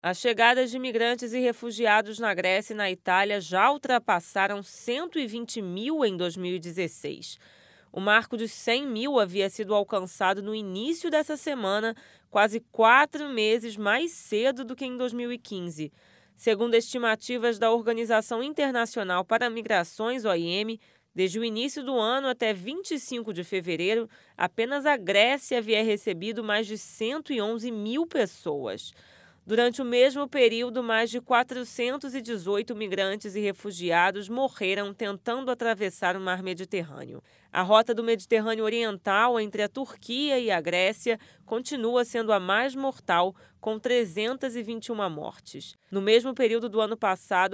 As chegadas de imigrantes e refugiados na Grécia e na Itália já ultrapassaram 120 mil em 2016. O marco de 100 mil havia sido alcançado no início dessa semana, quase 4 meses mais cedo do que em 2015. Segundo estimativas da Organização Internacional para Migrações, OIM, desde o início do ano até 25 de fevereiro, apenas a Grécia havia recebido mais de 111 mil pessoas. Durante o mesmo período, mais de 418 migrantes e refugiados morreram tentando atravessar o Mar Mediterrâneo. A rota do Mediterrâneo Oriental entre a Turquia e a Grécia continua sendo a mais mortal, com 321 mortes. No mesmo período do ano passado,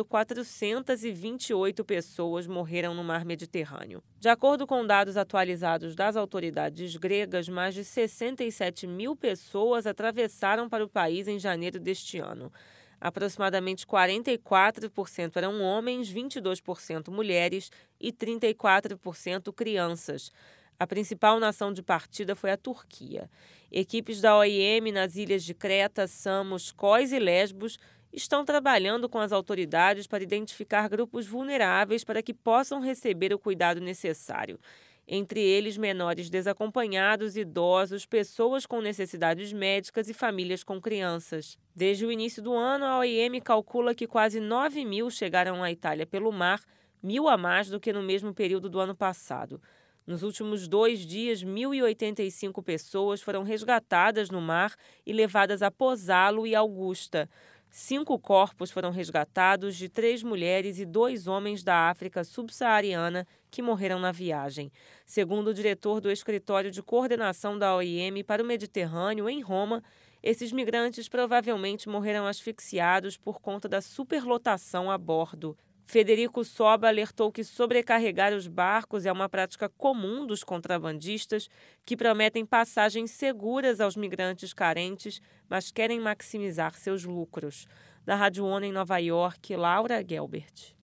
428 pessoas morreram no Mar Mediterrâneo. De acordo com dados atualizados das autoridades gregas, mais de 67 mil pessoas atravessaram para o país em janeiro deste ano. Aproximadamente 44% eram homens, 22% mulheres e 34% crianças. A principal nação de partida foi a Turquia. Equipes da OIM nas ilhas de Creta, Samos, Kos e Lesbos estão trabalhando com as autoridades para identificar grupos vulneráveis para que possam receber o cuidado necessário. Entre eles, menores desacompanhados, idosos, pessoas com necessidades médicas e famílias com crianças. Desde o início do ano, a OIM calcula que quase 9 mil chegaram à Itália pelo mar, 1.000 a mais do que no mesmo período do ano passado. Nos últimos 2 dias, 1.085 pessoas foram resgatadas no mar e levadas a Pozzallo e Augusta. 5 corpos foram resgatados de 3 mulheres e 2 homens da África subsaariana que morreram na viagem. Segundo o diretor do Escritório de Coordenação da OIM para o Mediterrâneo, em Roma, esses migrantes provavelmente morreram asfixiados por conta da superlotação a bordo. Federico Soba alertou que sobrecarregar os barcos é uma prática comum dos contrabandistas que prometem passagens seguras aos migrantes carentes, mas querem maximizar seus lucros. Da Rádio ONU em Nova York, Laura Gelbert.